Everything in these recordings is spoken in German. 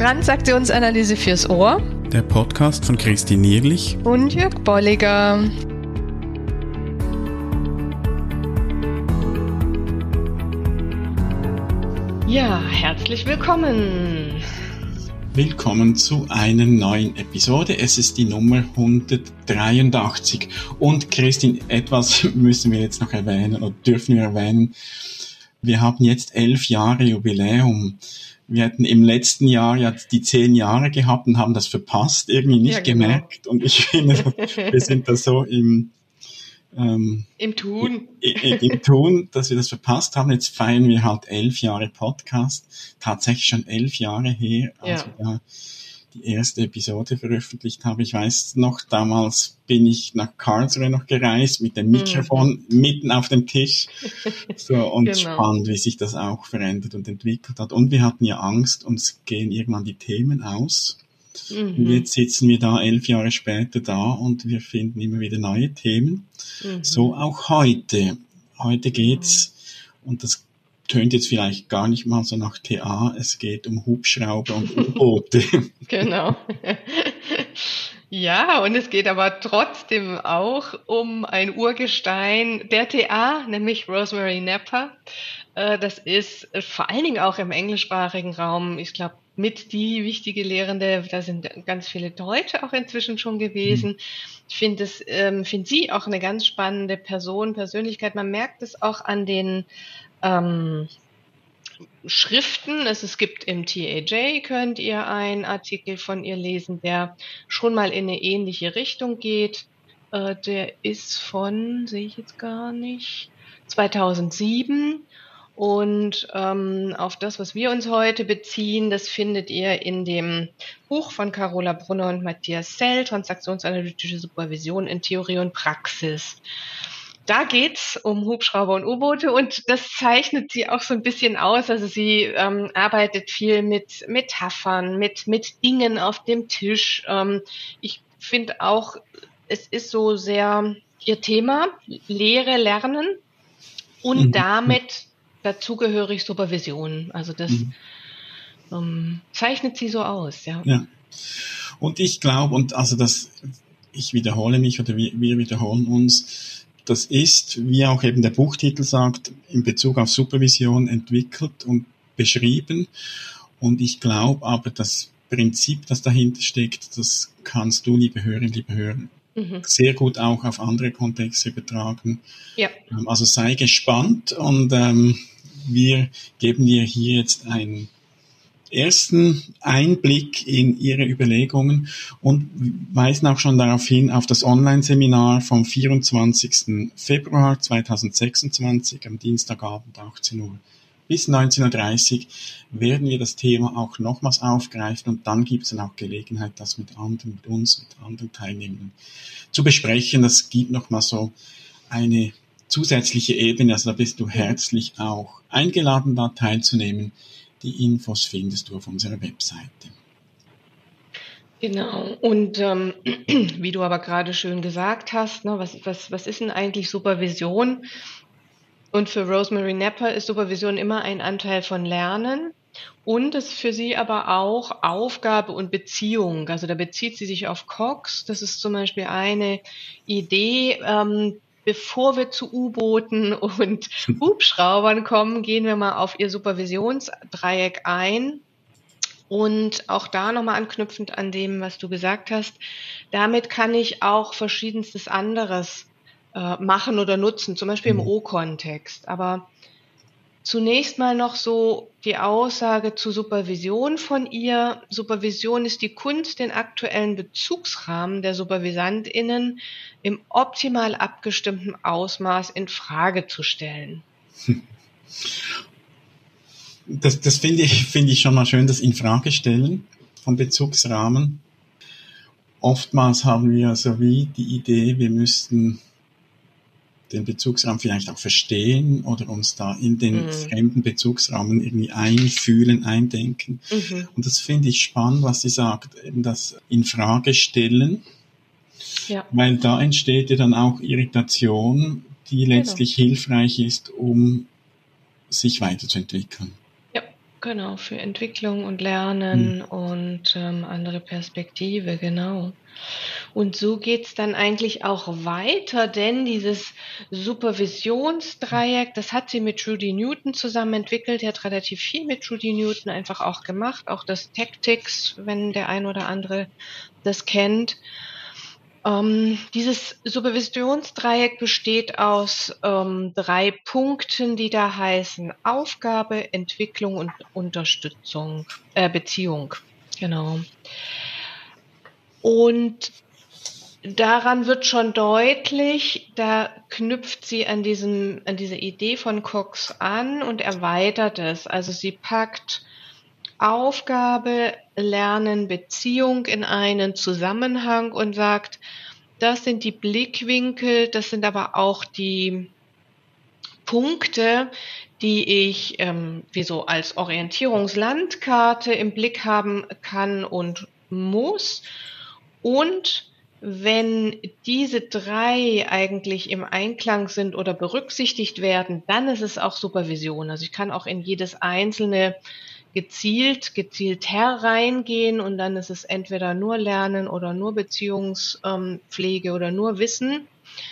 Transaktionsanalyse fürs Ohr. Der Podcast von Christine Nierlich Und Jörg Bolliger. Ja, herzlich willkommen. Willkommen zu einer neuen Episode. Es ist die Nummer 183. Und Christine, etwas müssen wir jetzt noch erwähnen oder dürfen wir erwähnen. Wir haben jetzt 11 Jahre Jubiläum. Wir hatten im letzten Jahr ja die 10 Jahre gehabt und haben das verpasst, irgendwie nicht gemerkt. Und ich finde, wir sind da so im Tun. Im Tun, dass wir das verpasst haben. Jetzt feiern wir halt 11 Jahre Podcast. Tatsächlich schon 11 Jahre her, als wir da die erste Episode veröffentlicht haben. Ich weiß noch, damals bin ich nach Karlsruhe noch gereist mit dem Mikrofon mitten auf dem Tisch. So, und spannend, wie sich das auch verändert und entwickelt hat. Und wir hatten ja Angst, uns gehen irgendwann die Themen aus. Und jetzt sitzen wir da 11 Jahre später da und wir finden immer wieder neue Themen. So auch heute. Heute geht's, und das tönt jetzt vielleicht gar nicht mal so nach TA, es geht um Hubschrauber und U-Boote. Genau. Ja, und es geht aber trotzdem auch um ein Urgestein der TA, nämlich Rosemary Napper. Das ist vor allen Dingen auch im englischsprachigen Raum, ich glaube, mit die wichtige Lehrende. Da sind ganz viele Deutsche auch inzwischen schon gewesen. Ich finde sie auch eine ganz spannende Persönlichkeit. Man merkt es auch an den Schriften. Es gibt im TAJ, könnt ihr einen Artikel von ihr lesen, der schon mal in eine ähnliche Richtung geht. Der ist von, sehe ich jetzt gar nicht, 2007. Und auf das, was wir uns heute beziehen, das findet ihr in dem Buch von Carola Brunner und Matthias Sell, Transaktionsanalytische Supervision in Theorie und Praxis. Da geht's um Hubschrauber und U-Boote, und das zeichnet sie auch so ein bisschen aus. Also sie arbeitet viel mit Metaphern, mit Dingen auf dem Tisch. Ich finde auch, es ist so sehr ihr Thema, Lehre, Lernen und damit dazugehörig Supervision. Also das zeichnet sie so aus, ja. Und ich glaube, ich wiederhole mich oder wir wiederholen uns, das ist, wie auch eben der Buchtitel sagt, in Bezug auf Supervision entwickelt und beschrieben. Und ich glaube aber, das Prinzip, das dahinter steckt, das kannst du, liebe Hörerinnen, liebe Hörer, sehr gut auch auf andere Kontexte übertragen. Ja. Also sei gespannt, und wir geben dir hier jetzt einen ersten Einblick in ihre Überlegungen und weisen auch schon darauf hin, auf das Online-Seminar vom 24. Februar 2026 am Dienstagabend 18 Uhr bis 19.30 Uhr werden wir das Thema auch nochmals aufgreifen, und dann gibt es dann auch Gelegenheit, das mit anderen, mit uns, mit anderen Teilnehmern zu besprechen. Das gibt nochmal so eine zusätzliche Ebene, also da bist du herzlich auch eingeladen, da teilzunehmen. Die Infos findest du auf unserer Webseite. Genau. Und wie du aber gerade schön gesagt hast, ne, was ist denn eigentlich Supervision? Und für Rosemary Napper ist Supervision immer ein Anteil von Lernen. Und es ist für sie aber auch Aufgabe und Beziehung. Also da bezieht sie sich auf Cox. Das ist zum Beispiel eine Idee. Bevor wir zu U-Booten und Hubschraubern kommen, gehen wir mal auf ihr Supervisionsdreieck ein. Und auch da nochmal anknüpfend an dem, was du gesagt hast, damit kann ich auch verschiedenstes anderes machen oder nutzen, zum Beispiel im O-Kontext. Aber zunächst mal noch so die Aussage zu Supervision von ihr. Supervision ist die Kunst, den aktuellen Bezugsrahmen der SupervisantInnen im optimal abgestimmten Ausmaß in Frage zu stellen. Das finde ich schon mal schön, das Infragestellen vom Bezugsrahmen. Oftmals haben wir so wie die Idee, wir müssten den Bezugsrahmen vielleicht auch verstehen oder uns da in den fremden Bezugsrahmen irgendwie einfühlen, eindenken. Und das finde ich spannend, was sie sagt, eben das Infragestellen, weil da entsteht ja dann auch Irritation, die letztlich hilfreich ist, um sich weiterzuentwickeln. Genau, für Entwicklung und Lernen und andere Perspektive, genau. Und so geht's dann eigentlich auch weiter, denn dieses Supervisionsdreieck, das hat sie mit Judy Newton zusammen entwickelt. Die hat relativ viel mit Judy Newton einfach auch gemacht, auch das Tactics, wenn der ein oder andere das kennt. Dieses Supervisionsdreieck besteht aus 3 Punkten, die da heißen Aufgabe, Entwicklung und Unterstützung, Beziehung. Genau. Und daran wird schon deutlich, da knüpft sie an diese Idee von Cox an und erweitert es. Also sie packt Aufgabe, Lernen, Beziehung in einen Zusammenhang und sagt, das sind die Blickwinkel, das sind aber auch die Punkte, die ich wie so als Orientierungslandkarte im Blick haben kann und muss. Und wenn diese 3 eigentlich im Einklang sind oder berücksichtigt werden, dann ist es auch Supervision. Also ich kann auch in jedes einzelne gezielt hereingehen und dann ist es entweder nur Lernen oder nur Beziehungspflege oder nur Wissen,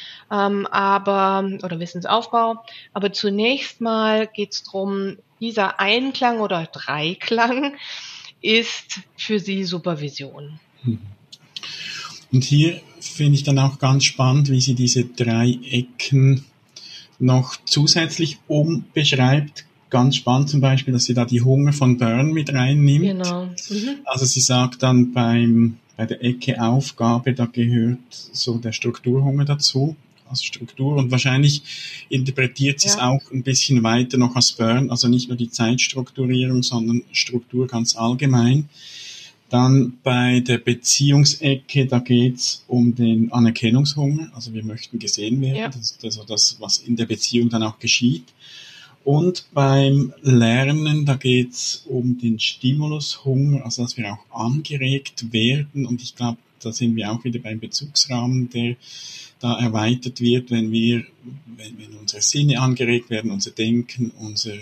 oder Wissensaufbau. Aber zunächst mal geht es darum, dieser Einklang oder Dreiklang ist für sie Supervision. Und hier finde ich dann auch ganz spannend, wie sie diese 3 Ecken noch zusätzlich umbeschreibt. Ganz spannend zum Beispiel, dass sie da die Hunger von Byrne mit reinnimmt. Genau. Also sie sagt dann bei der Ecke Aufgabe, da gehört so der Strukturhunger dazu. Also Struktur, und wahrscheinlich interpretiert sie es auch ein bisschen weiter noch als Byrne, also nicht nur die Zeitstrukturierung, sondern Struktur ganz allgemein. Dann bei der Beziehungsecke, da geht's um den Anerkennungshunger. Also wir möchten gesehen werden. Ja. Das ist also das, was in der Beziehung dann auch geschieht. Und beim Lernen, da geht's um den Stimulushunger, also dass wir auch angeregt werden. Und ich glaube, da sind wir auch wieder beim Bezugsrahmen, der da erweitert wird, wenn unsere Sinne angeregt werden, unser Denken,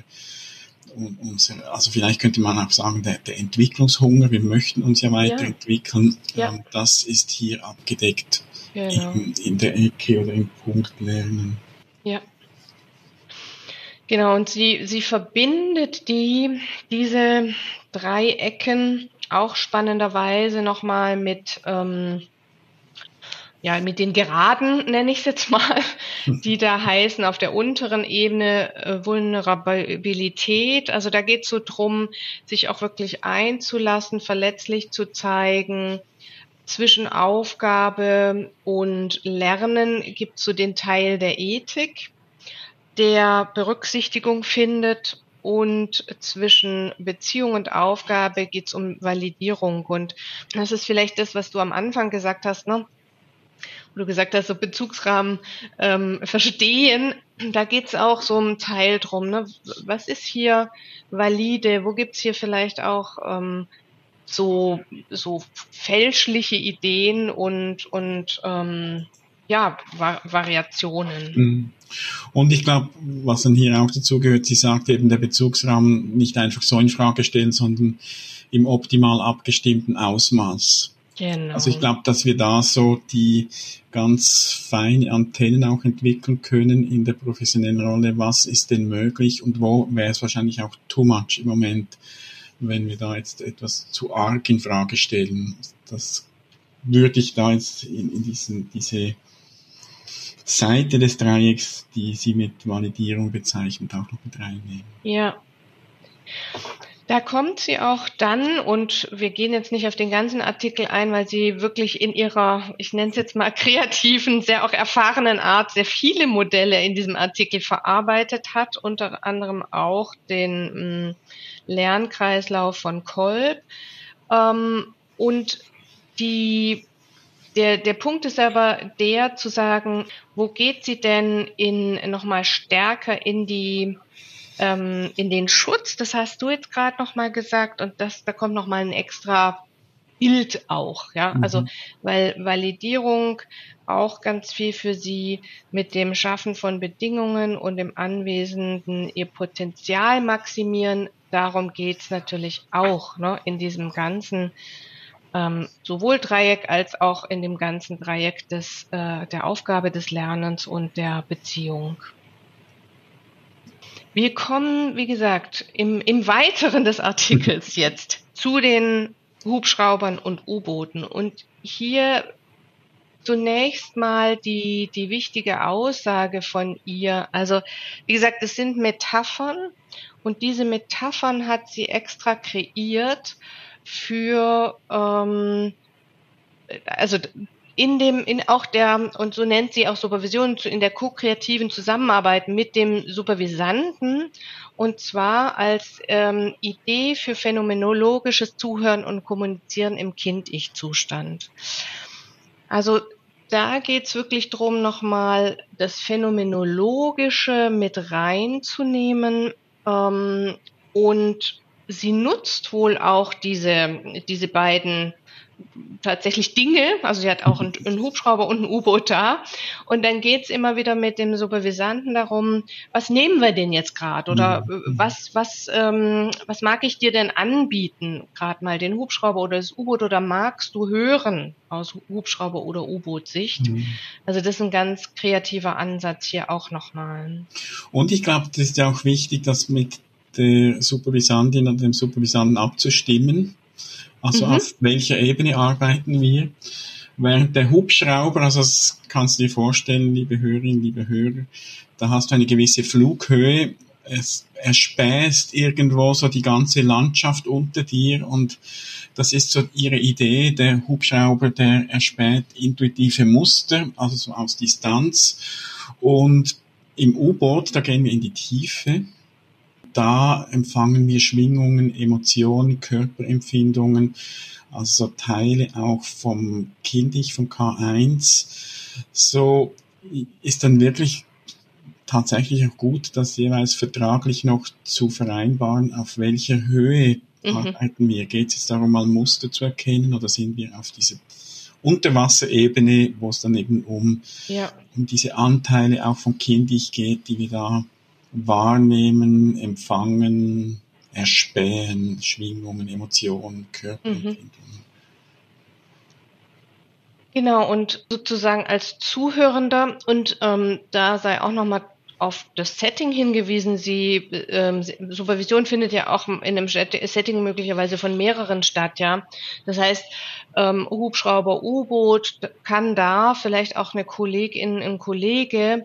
also vielleicht könnte man auch sagen, der Entwicklungshunger, wir möchten uns ja weiterentwickeln, das ist hier abgedeckt, genau, in der Ecke oder im Punkt Lernen. Ja. Genau, und sie verbindet diese 3 Ecken auch spannenderweise nochmal mit den Geraden, nenne ich es jetzt mal, die da heißen auf der unteren Ebene Vulnerabilität. Also da geht es so drum, sich auch wirklich einzulassen, verletzlich zu zeigen. Zwischen Aufgabe und Lernen gibt es so den Teil der Ethik, der Berücksichtigung findet. Und zwischen Beziehung und Aufgabe geht es um Validierung. Und das ist vielleicht das, was du am Anfang gesagt hast, ne? Wo du gesagt hast, so Bezugsrahmen verstehen, da geht's auch so ein Teil drum, ne? Was ist hier valide? Wo gibt's hier vielleicht auch so fälschliche Ideen und Variationen? Und ich glaube, was dann hier auch dazu gehört, sie sagt eben, der Bezugsrahmen nicht einfach so in Frage stellen, sondern im optimal abgestimmten Ausmaß. Genau. Also ich glaube, dass wir da so die ganz feine Antennen auch entwickeln können in der professionellen Rolle. Was ist denn möglich und wo wäre es wahrscheinlich auch too much im Moment, wenn wir da jetzt etwas zu arg in Frage stellen. Das würde ich da jetzt in diese Seite des Dreiecks, die sie mit Validierung bezeichnet, auch noch mit reinnehmen. Ja. Da kommt sie auch dann, und wir gehen jetzt nicht auf den ganzen Artikel ein, weil sie wirklich in ihrer, ich nenne es jetzt mal kreativen, sehr auch erfahrenen Art sehr viele Modelle in diesem Artikel verarbeitet hat, unter anderem auch den Lernkreislauf von Kolb. Und der Punkt ist aber der, zu sagen, wo geht sie denn nochmal stärker in den Schutz, das hast du jetzt gerade nochmal gesagt, und da kommt nochmal ein extra Bild auch, ja, also, weil Validierung auch ganz viel für sie mit dem Schaffen von Bedingungen und dem Anwesenden ihr Potenzial maximieren darum geht's natürlich auch, ne, in diesem ganzen sowohl Dreieck als auch in dem ganzen Dreieck der Aufgabe des Lernens und der Beziehung. Wir kommen, wie gesagt, im Weiteren des Artikels jetzt zu den Hubschraubern und U-Booten. Und hier zunächst mal die wichtige Aussage von ihr. Also, wie gesagt, es sind Metaphern und diese Metaphern hat sie extra kreiert für, also und so nennt sie auch Supervision, in der ko-kreativen Zusammenarbeit mit dem Supervisanten, und zwar als Idee für phänomenologisches Zuhören und Kommunizieren im Kind-Ich-Zustand. Also da geht's wirklich drum, nochmal das Phänomenologische mit reinzunehmen, und sie nutzt wohl auch diese beiden tatsächlich Dinge, also sie hat auch einen Hubschrauber und ein U-Boot da, und dann geht's immer wieder mit dem Supervisanten darum, was nehmen wir denn jetzt gerade, oder was mag ich dir denn anbieten, gerade mal den Hubschrauber oder das U-Boot, oder magst du hören aus Hubschrauber- oder U-Boot-Sicht? Also das ist ein ganz kreativer Ansatz hier auch nochmal. Und ich glaube, das ist ja auch wichtig, das mit der Supervisantin oder dem Supervisanten abzustimmen. Also auf welcher Ebene arbeiten wir? Während der Hubschrauber, also das kannst du dir vorstellen, liebe Hörerinnen, liebe Hörer, da hast du eine gewisse Flughöhe. Es erspäßt irgendwo so die ganze Landschaft unter dir, und das ist so ihre Idee. Der Hubschrauber, der erspäht intuitive Muster, also so aus Distanz. Und im U-Boot, da gehen wir in die Tiefe. Da empfangen wir Schwingungen, Emotionen, Körperempfindungen, also so Teile auch vom Kind-Ich, vom K1. So ist dann wirklich tatsächlich auch gut, das jeweils vertraglich noch zu vereinbaren, auf welcher Höhe arbeiten wir. Geht es jetzt darum, mal Muster zu erkennen, oder sind wir auf dieser Unterwasserebene, wo es dann eben um diese Anteile auch vom Kind-Ich geht, die wir da wahrnehmen, empfangen, erspähen, Schwingungen, Emotionen, Körperempfindungen. Genau, und sozusagen als Zuhörender, und da sei auch nochmal auf das Setting hingewiesen. Supervision findet ja auch in einem Setting möglicherweise von mehreren statt, ja. Das heißt, Hubschrauber, U-Boot, kann da vielleicht auch eine Kollegin, ein Kollege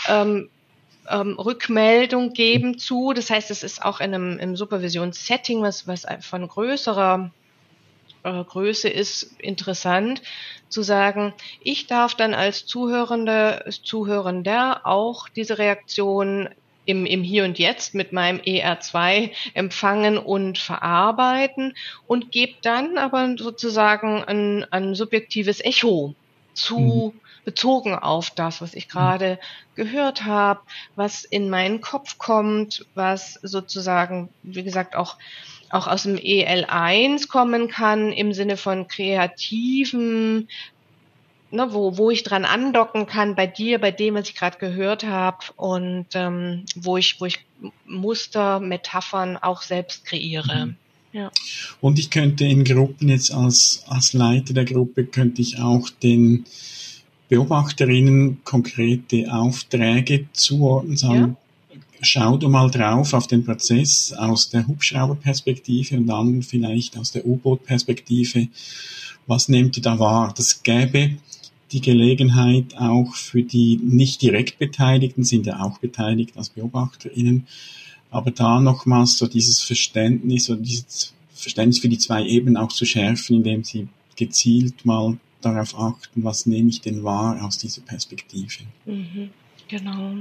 Rückmeldung geben zu. Das heißt, es ist auch im Supervisionssetting, was von größerer Größe ist, interessant zu sagen, ich darf dann als Zuhörender auch diese Reaktion im Hier und Jetzt mit meinem ER2 empfangen und verarbeiten und gebe dann aber sozusagen ein subjektives Echo zu, bezogen auf das, was ich gerade gehört habe, was in meinen Kopf kommt, was sozusagen, wie gesagt, auch aus dem EL1 kommen kann, im Sinne von kreativen, ne, wo ich dran andocken kann bei dir, bei dem, was ich gerade gehört habe, und wo ich Muster, Metaphern auch selbst kreiere. Ja. Und ich könnte in Gruppen jetzt als Leiter der Gruppe, könnte ich auch den Beobachterinnen konkrete Aufträge zuordnen, sagen, schau du mal drauf auf den Prozess aus der Hubschrauberperspektive und dann vielleicht aus der U-Boot-Perspektive. Was nehmt ihr da wahr? Das gäbe die Gelegenheit auch für die nicht direkt Beteiligten, sind ja auch beteiligt als BeobachterInnen, aber da nochmals so dieses Verständnis oder dieses Verständnis für die zwei Ebenen auch zu schärfen, indem sie gezielt mal darauf achten, was nehme ich denn wahr aus dieser Perspektive. Genau.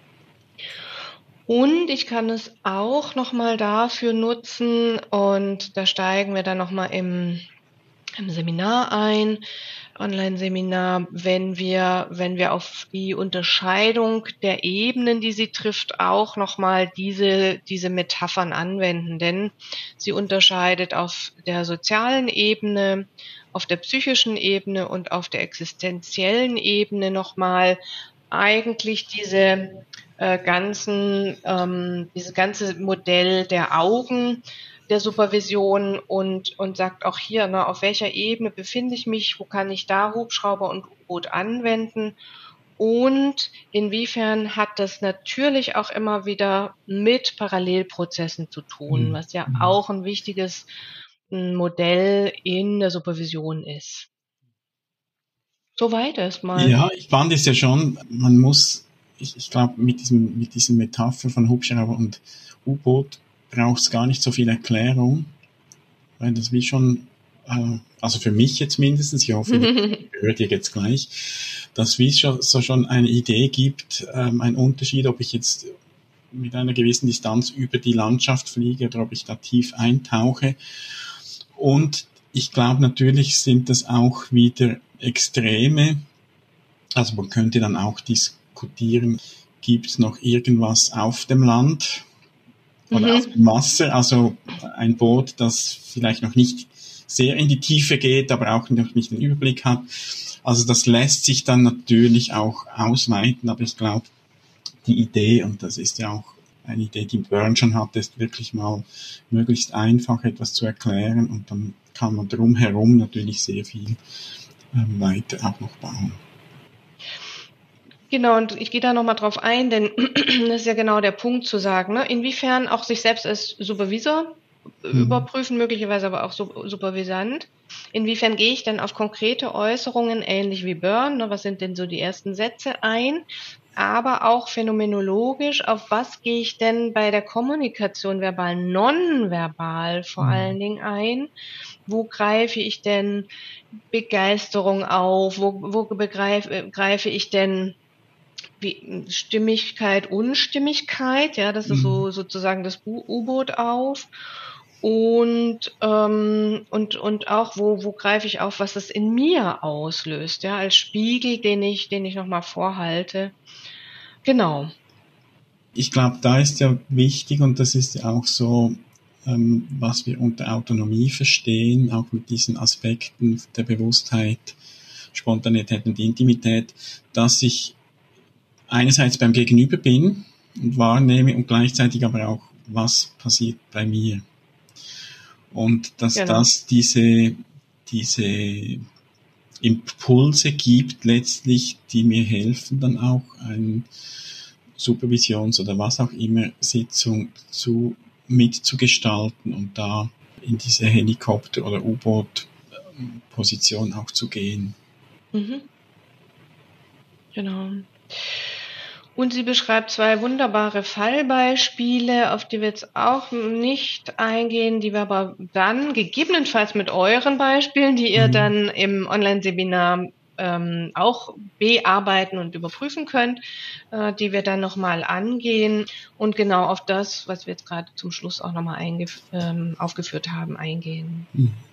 Und ich kann es auch nochmal dafür nutzen, und da steigen wir dann nochmal im Seminar ein, Online-Seminar, wenn wir auf die Unterscheidung der Ebenen, die sie trifft, auch nochmal diese Metaphern anwenden. Denn sie unterscheidet auf der sozialen Ebene, auf der psychischen Ebene und auf der existenziellen Ebene nochmal eigentlich diese dieses ganze Modell der Augen, der Supervision und sagt auch hier, ne, auf welcher Ebene befinde ich mich, wo kann ich da Hubschrauber und U-Boot anwenden und inwiefern hat das natürlich auch immer wieder mit Parallelprozessen zu tun, was ja auch ein wichtiges Modell in der Supervision ist. Soweit erstmal. Ja, ich fand es ja schon, ich glaube, mit diesen Metapher von Hubschrauber und U-Boot braucht es gar nicht so viel Erklärung, weil das wie schon, also für mich jetzt mindestens, ich hoffe, hört ihr jetzt gleich, dass wie schon eine Idee gibt, ein Unterschied, ob ich jetzt mit einer gewissen Distanz über die Landschaft fliege oder ob ich da tief eintauche. Und ich glaube, natürlich sind das auch wieder Extreme. Also man könnte dann auch diskutieren, gibt es noch irgendwas auf dem Land oder auf dem Wasser? Also ein Boot, das vielleicht noch nicht sehr in die Tiefe geht, aber auch noch nicht den Überblick hat. Also das lässt sich dann natürlich auch ausweiten, aber ich glaube, die Idee, und das ist ja auch eine Idee, die Byrne schon hat, ist wirklich mal möglichst einfach etwas zu erklären und dann kann man drumherum natürlich sehr viel weiter auch noch bauen. Genau, und ich gehe da nochmal drauf ein, denn das ist ja genau der Punkt zu sagen, ne? Inwiefern auch sich selbst als Supervisor überprüfen, möglicherweise aber auch Supervisant. Inwiefern gehe ich denn auf konkrete Äußerungen, ähnlich wie Byrne, ne? Was sind denn so die ersten Sätze ein? Aber auch phänomenologisch, auf was gehe ich denn bei der Kommunikation verbal, nonverbal vor allen Dingen ein? Wo greife ich denn Begeisterung auf? Wo greife ich denn wie Stimmigkeit, Unstimmigkeit, ja, das ist so sozusagen das U-Boot auf. Und auch, wo greife ich auf, was das in mir auslöst, ja, als Spiegel, den ich nochmal vorhalte. Genau. Ich glaube, da ist ja wichtig, und das ist ja auch so, was wir unter Autonomie verstehen, auch mit diesen Aspekten der Bewusstheit, Spontanität und Intimität, dass ich einerseits beim Gegenüber bin und wahrnehme und gleichzeitig aber auch, was passiert bei mir. Und dass das diese Impulse gibt letztlich, die mir helfen, dann auch eine Supervisions- oder was auch immer Sitzung mitzugestalten und da in diese Helikopter- oder U-Boot-Position auch zu gehen. Genau. Und sie beschreibt 2 wunderbare Fallbeispiele, auf die wir jetzt auch nicht eingehen, die wir aber dann gegebenenfalls mit euren Beispielen, die ihr dann im Online-Seminar auch bearbeiten und überprüfen könnt, die wir dann nochmal angehen und genau auf das, was wir jetzt gerade zum Schluss auch nochmal aufgeführt haben, eingehen.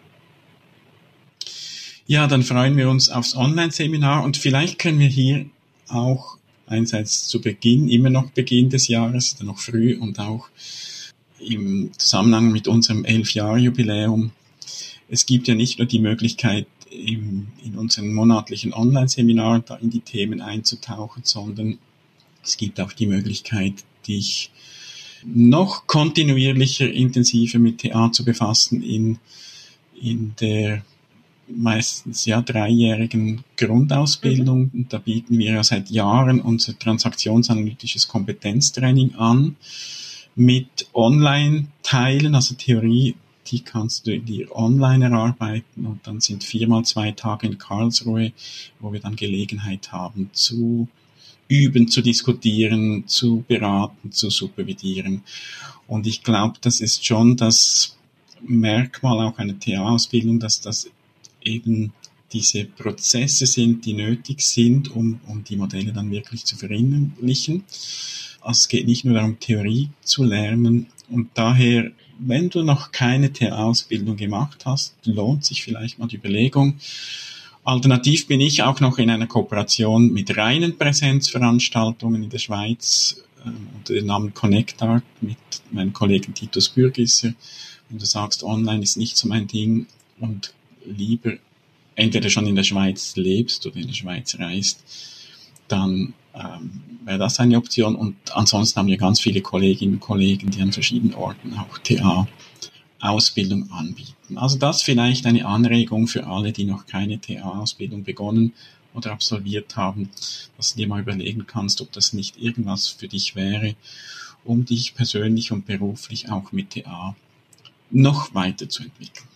Ja, dann freuen wir uns aufs Online-Seminar und vielleicht können wir hier auch einerseits zu Beginn, immer noch Beginn des Jahres, ist ja noch früh und auch im Zusammenhang mit unserem 11-Jahr-Jubiläum. Es gibt ja nicht nur die Möglichkeit, in unseren monatlichen Online-Seminaren da in die Themen einzutauchen, sondern es gibt auch die Möglichkeit, dich noch kontinuierlicher, intensiver mit TA zu befassen in der meistens 3-jährigen Grundausbildung. Und da bieten wir ja seit Jahren unser transaktionsanalytisches Kompetenztraining an mit Online-Teilen, also Theorie, die kannst du dir online erarbeiten und dann sind 4x2 Tage in Karlsruhe, wo wir dann Gelegenheit haben zu üben, zu diskutieren, zu beraten, zu supervidieren. Und ich glaube, das ist schon das Merkmal auch einer TA-Ausbildung, dass das eben diese Prozesse sind, die nötig sind, um die Modelle dann wirklich zu verinnerlichen. Also es geht nicht nur darum, Theorie zu lernen. Und daher, wenn du noch keine TA-Ausbildung gemacht hast, lohnt sich vielleicht mal die Überlegung. Alternativ bin ich auch noch in einer Kooperation mit reinen Präsenzveranstaltungen in der Schweiz unter dem Namen Connectart mit meinem Kollegen Titus Bürgisser. Wenn du sagst, online ist nicht so mein Ding und lieber entweder schon in der Schweiz lebst oder in der Schweiz reist, dann wäre das eine Option. Und ansonsten haben wir ganz viele Kolleginnen und Kollegen, die an verschiedenen Orten auch TA-Ausbildung anbieten. Also das vielleicht eine Anregung für alle, die noch keine TA-Ausbildung begonnen oder absolviert haben, dass du dir mal überlegen kannst, ob das nicht irgendwas für dich wäre, um dich persönlich und beruflich auch mit TA noch weiterzuentwickeln.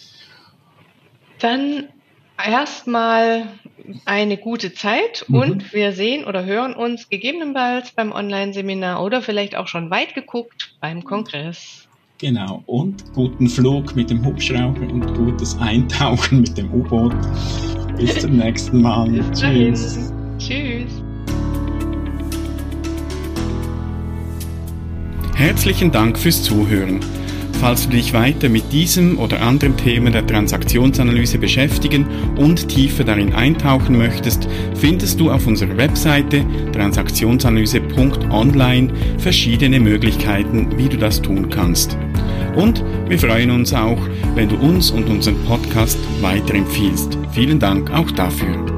Dann erstmal eine gute Zeit und wir sehen oder hören uns gegebenenfalls beim Online-Seminar oder vielleicht auch schon weit geguckt beim Kongress. Genau, und guten Flug mit dem Hubschrauber und gutes Eintauchen mit dem U-Boot. Bis zum nächsten Mal. Tschüss. Tschüss. Herzlichen Dank fürs Zuhören. Falls du dich weiter mit diesem oder anderen Themen der Transaktionsanalyse beschäftigen und tiefer darin eintauchen möchtest, findest du auf unserer Webseite transaktionsanalyse.online verschiedene Möglichkeiten, wie du das tun kannst. Und wir freuen uns auch, wenn du uns und unseren Podcast weiterempfiehlst. Vielen Dank auch dafür.